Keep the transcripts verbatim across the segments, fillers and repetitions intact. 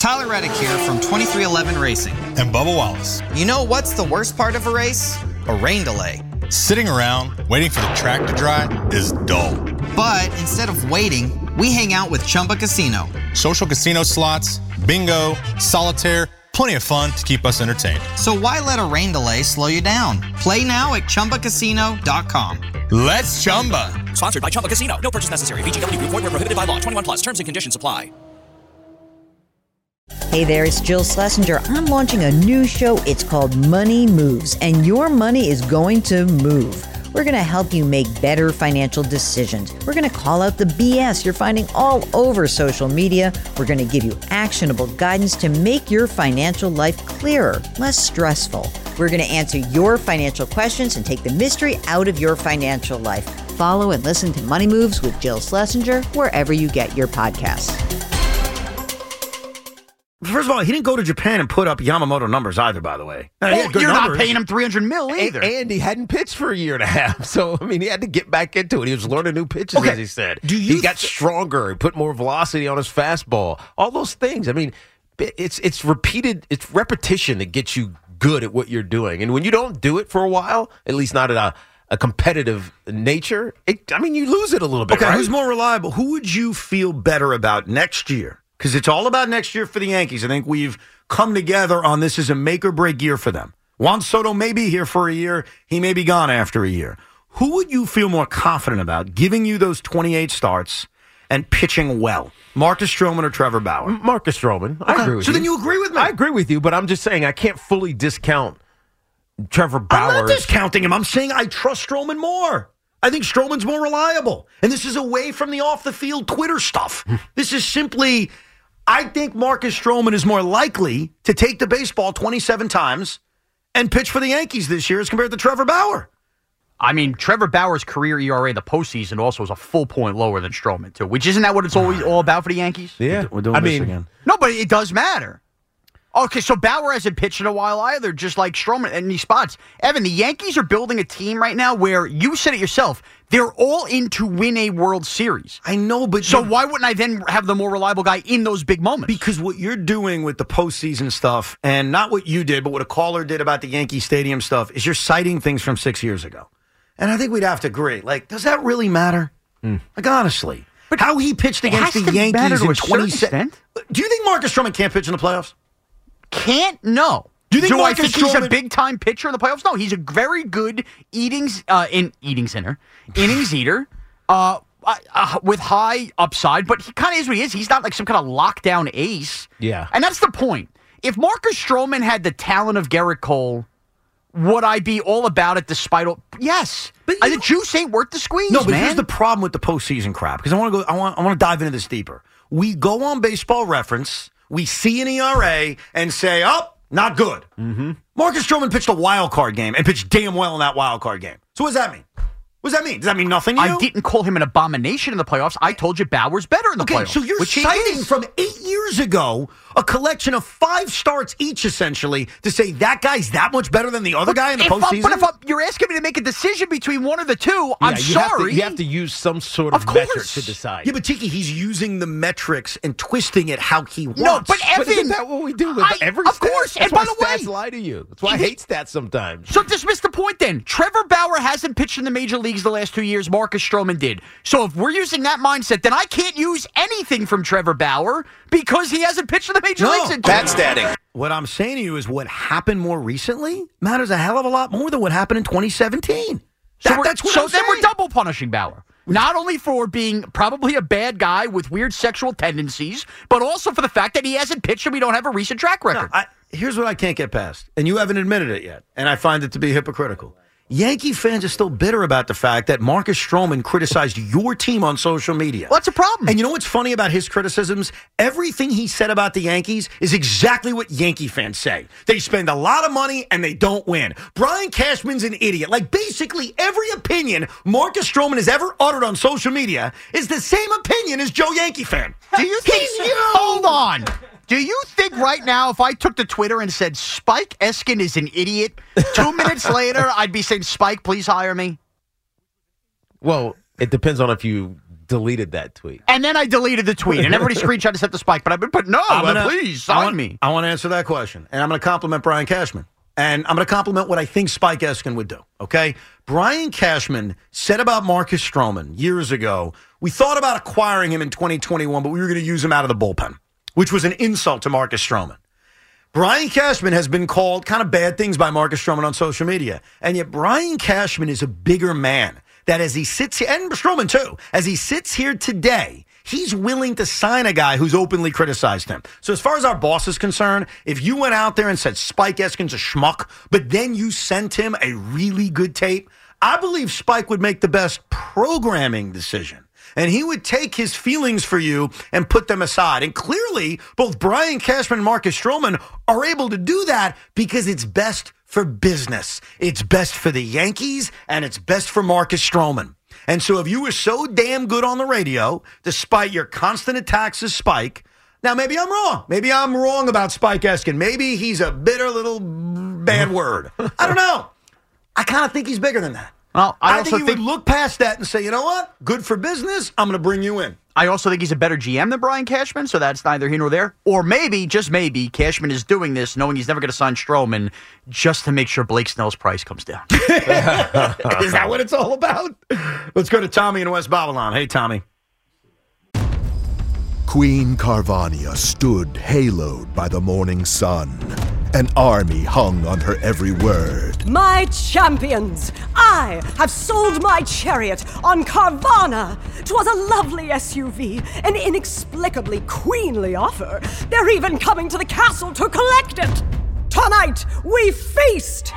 Tyler Reddick here from twenty-three eleven Racing. And Bubba Wallace. You know what's the worst part of a race? A rain delay. Sitting around waiting for the track to dry is dull. But instead of waiting, we hang out with Chumba Casino. Social casino slots, bingo, solitaire, plenty of fun to keep us entertained. So why let a rain delay slow you down? Play now at Chumba Casino dot com. Let's Chumba. Sponsored by Chumba Casino. No purchase necessary. V G W Group. Void where prohibited by law. twenty-one plus. Terms and conditions apply. Hey there, it's Jill Schlesinger. I'm launching a new show. It's called Money Moves, and your money is going to move. We're going to help you make better financial decisions. We're going to call out the B S you're finding all over social media. We're going to give you actionable guidance to make your financial life clearer, less stressful. We're going to answer your financial questions and take the mystery out of your financial life. Follow and listen to Money Moves with Jill Schlesinger wherever you get your podcasts. First of all, he didn't go to Japan and put up Yamamoto numbers either, by the way. Well, you're numbers. Not paying him three hundred mil either. And, and he hadn't pitched for a year and a half. So, I mean, he had to get back into it. He was learning new pitches, okay. as he said. Do you he got th- stronger. He put more velocity on his fastball. All those things. I mean, it's it's repeated, it's repetition that gets you good at what you're doing. And when you don't do it for a while, at least not at a, a competitive nature, it, I mean, you lose it a little bit, Okay, right? Who's more reliable? Who would you feel better about next year? Because it's all about next year for the Yankees. I think we've come together on this as a make-or-break year for them. Juan Soto may be here for a year. He may be gone after a year. Who would you feel more confident about giving you those twenty-eight starts and pitching well? Marcus Stroman or Trevor Bauer? Marcus Stroman. I Okay. agree with so you. So then you agree with me? I agree with you, but I'm just saying I can't fully discount Trevor Bauer. I'm not discounting him. I'm saying I trust Stroman more. I think Stroman's more reliable. And this is away from the off-the-field Twitter stuff. This is simply, I think Marcus Stroman is more likely to take the baseball twenty-seven times and pitch for the Yankees this year as compared to Trevor Bauer. I mean, Trevor Bauer's career E R A in the postseason also is a full point lower than Stroman, too, which isn't that what it's always all about for the Yankees? Yeah. We're doing I this mean, again. No, but it does matter. Okay, so Bauer hasn't pitched in a while either, just like Stroman in these spots. Evan, the Yankees are building a team right now where, you said it yourself, they're all in to win a World Series. I know, but... So why wouldn't I then have the more reliable guy in those big moments? Because what you're doing with the postseason stuff, and not what you did, but what a caller did about the Yankee Stadium stuff, is you're citing things from six years ago. And I think we'd have to agree. Like, does that really matter? Mm. Like, honestly. But how he pitched against the Yankees in twenty-seven. Do you think Marcus Stroman can't pitch in the playoffs? Can't? No. Do you think Do Marcus I think he's Stroman- a big-time pitcher in the playoffs? No, he's a very good eatings, uh, in eating center, innings eater, uh, uh, uh, with high upside, but he kind of is what he is. He's not like some kind of lockdown ace. Yeah. And that's the point. If Marcus Stroman had the talent of Gerrit Cole, would I be all about it despite all? Yes. But Uh, you- the juice ain't worth the squeeze, No, but man. here's the problem with the postseason crap. Because I want to go. I want. I want to dive into this deeper. We go on Baseball Reference. We see an E R A and say, "Oh, not good." Mm-hmm. Marcus Stroman pitched a wild card game and pitched damn well in that wild card game. So what does that mean? What does that mean? Does that mean nothing to you? I didn't call him an abomination in the playoffs. I told you Bauer's better in the Okay, playoffs. so you're which he citing is. from eight years ago a collection of five starts each, essentially, to say that guy's that much better than the other guy in the if I'm- postseason? But if I'm, you're asking me to make a decision between one of the two, I'm Yeah, you Have sorry. to, you have to use some sort of, Of metric course. to decide. Yeah, but Tiki, he's using the metrics and twisting it how he wants. No, but But Evan, isn't that what we do with I- every of stat? course. That's And by why the way, stats lie to you. That's why I he- hate stats sometimes. So dismiss the point then. Trevor Bauer hasn't pitched in the major leagues the last two years. Marcus Stroman did. So if we're using that mindset, then I can't use anything from Trevor Bauer because he hasn't pitched in the major No. leagues. In That's daddy. What I'm saying to you is what happened more recently matters a hell of a lot more than what happened in twenty seventeen. So, That- we're, that's what so I'm then we're saying. double punishing Bauer. Not only for being probably a bad guy with weird sexual tendencies, but also for the fact that he hasn't pitched and we don't have a recent track No, record. I, here's what I can't get past, and you haven't admitted it yet, and I find it to be hypocritical. Yankee fans are still bitter about the fact that Marcus Stroman criticized your team on social media. Well, that's a problem. And you know what's funny about his criticisms? Everything he said about the Yankees is exactly what Yankee fans say. They spend a lot of money and they don't win. Brian Cashman's an idiot. Like, basically every opinion Marcus Stroman has ever uttered on social media is the same opinion as Joe Yankee fan. Do you think? He's you! Hold on. Do you think right now if I took to Twitter and said Spike Eskin is an idiot, two minutes later I'd be saying, Spike, please hire me? Well, it depends on if you deleted that tweet. And then I deleted the tweet, and everybody screenshot and sent the Spike. But I've been put no, I'm uh, gonna- please I sign want, me. I want to answer that question, and I'm going to compliment Brian Cashman. And I'm going to compliment what I think Spike Eskin would do, okay? Brian Cashman said about Marcus Stroman years ago, we thought about acquiring him in twenty twenty-one, but we were going to use him out of the bullpen, which was an insult to Marcus Stroman. Brian Cashman has been called kind of bad things by Marcus Stroman on social media, and yet Brian Cashman is a bigger man that as he sits here, and Stroman too, as he sits here today, he's willing to sign a guy who's openly criticized him. So as far as our boss is concerned, if you went out there and said Spike Eskin's a schmuck, but then you sent him a really good tape, I believe Spike would make the best programming decision. And he would take his feelings for you and put them aside. And clearly, both Brian Cashman and Marcus Stroman are able to do that because it's best for business. It's best for the Yankees, and it's best for Marcus Stroman. And so if you were so damn good on the radio, despite your constant attacks of Spike, now maybe I'm wrong. Maybe I'm wrong about Spike Eskin. Maybe he's a bitter little bad word. I don't know. I kind of think he's bigger than that. Well, I, I also think he think would look past that and say, you know what? Good for business. I'm going to bring you in. I also think he's a better G M than Brian Cashman, so that's neither here nor there. Or maybe, just maybe, Cashman is doing this knowing he's never going to sign Stroman just to make sure Blake Snell's price comes down. Is that what it's all about? Let's go to Tommy in West Babylon. Hey, Tommy. Queen Carvania stood haloed by the morning sun. An army hung on her every word. My champions, I have sold my chariot on Carvana. 'Twas a lovely S U V, an inexplicably queenly offer. They're even coming to the castle to collect it. Tonight, we feast.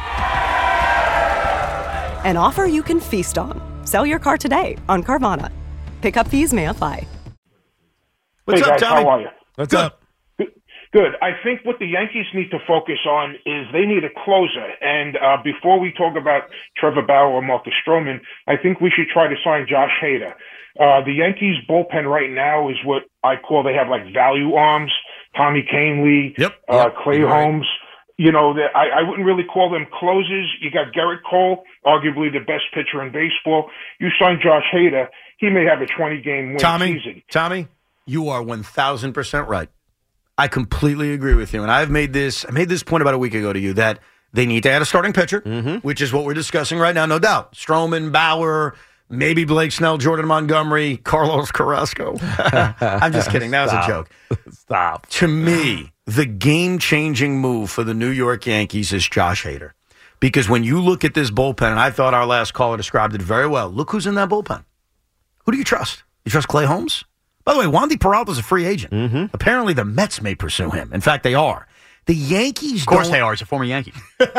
An offer you can feast on. Sell your car today on Carvana. Pickup fees may apply. What's hey up, guys, Tommy? how are you? What's Good. up? Good. I think what the Yankees need to focus on is they need a closer. And uh, before we talk about Trevor Bauer or Marcus Stroman, I think we should try to sign Josh Hader. Uh, the Yankees bullpen right now is what I call they have like value arms. Tommy Kahnle, Yep. uh, Yep. Clay You're right. Holmes. You know, that I, I wouldn't really call them closers. You got Garrett Cole, arguably the best pitcher in baseball. You sign Josh Hader, he may have a twenty-game win Tommy, season. Tommy, you are one thousand percent right. I completely agree with you. And I've made this I made this point about a week ago to you that they need to add a starting pitcher, Mm-hmm. which is what we're discussing right now, no doubt. Stroman, Bauer, maybe Blake Snell, Jordan Montgomery, Carlos Carrasco. I'm just kidding. That was Stop. a joke. Stop. To me, the game-changing move for the New York Yankees is Josh Hader. Because when you look at this bullpen, and I thought our last caller described it very well, look who's in that bullpen. Who do you trust? You trust Clay Holmes? By the way, Wandy Peralta's a free agent. Mm-hmm. Apparently, the Mets may pursue him. In fact, they are. The Yankees Of course don't- they are. He's a former Yankee.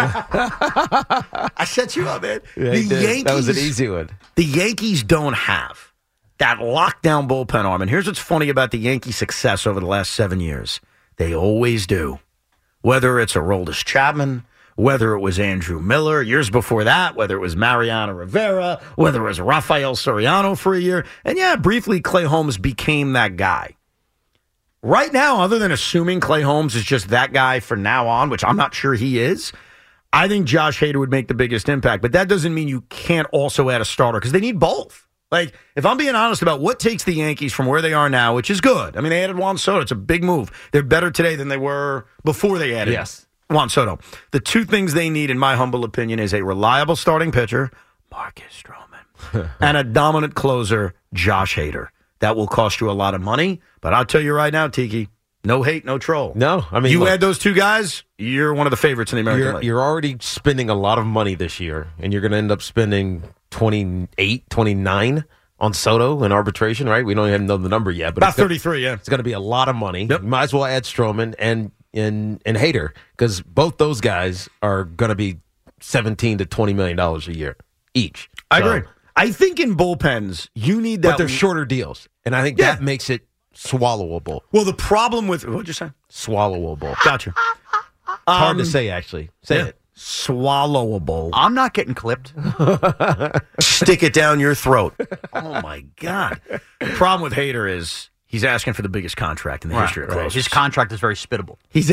I set you up, man. Yeah, the he did. Yankees, That was an easy one. The Yankees don't have that lockdown bullpen arm. And here's what's funny about the Yankee success over the last seven years. They always do. Whether it's Aroldis Chapman, whether it was Andrew Miller, years before that, whether it was Mariano Rivera, whether it was Rafael Soriano for a year. And yeah, briefly, Clay Holmes became that guy. Right now, other than assuming Clay Holmes is just that guy from now on, which I'm not sure he is, I think Josh Hader would make the biggest impact. But that doesn't mean you can't also add a starter because they need both. Like, if I'm being honest about what takes the Yankees from where they are now, which is good. I mean, they added Juan Soto. It's a big move. They're better today than they were before they added Yes. Juan Soto. The two things they need, in my humble opinion, is a reliable starting pitcher, Marcus Stroman, and a dominant closer, Josh Hader. That will cost you a lot of money, but I'll tell you right now, Tiki, no hate, no troll. No, I mean, you look, add those two guys, you're one of the favorites in the American you're, League. you're already spending a lot of money this year, and you're going to end up spending twenty-eight, twenty-nine on Soto in arbitration, right? We don't even know the number yet. But About it's gonna- thirty-three, yeah. It's going to be a lot of money. Yep. You might as well add Stroman and and and Hader because both those guys are going to be seventeen to twenty million dollars a year each. I So- agree. I think in bullpens, you need that. but they're shorter deals, and I think Yeah. that makes it swallowable. Well, the problem with what'd you say? Swallowable. Gotcha. Hard Um, to say, actually. Say yeah. it. Swallowable. I'm not getting clipped. Stick it down your throat. Oh my God. The problem with Hader is he's asking for the biggest contract in the history of Right. closers. His contract is very spittable. He's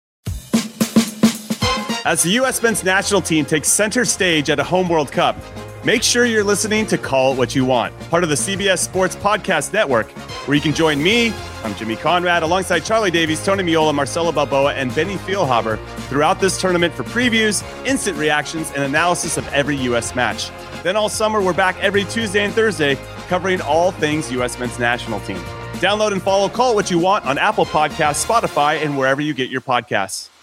As the U S men's national team takes center stage at a home World Cup, Make sure you're listening to Call It What You Want, part of the C B S Sports Podcast Network, where you can join me, I'm Jimmy Conrad, alongside Charlie Davies, Tony Miola, Marcelo Balboa, and Benny Feilhaber throughout this tournament for previews, instant reactions, and analysis of every U S match. Then all summer, we're back every Tuesday and Thursday covering all things U S men's national team. Download and follow Call It What You Want on Apple Podcasts, Spotify, and wherever you get your podcasts.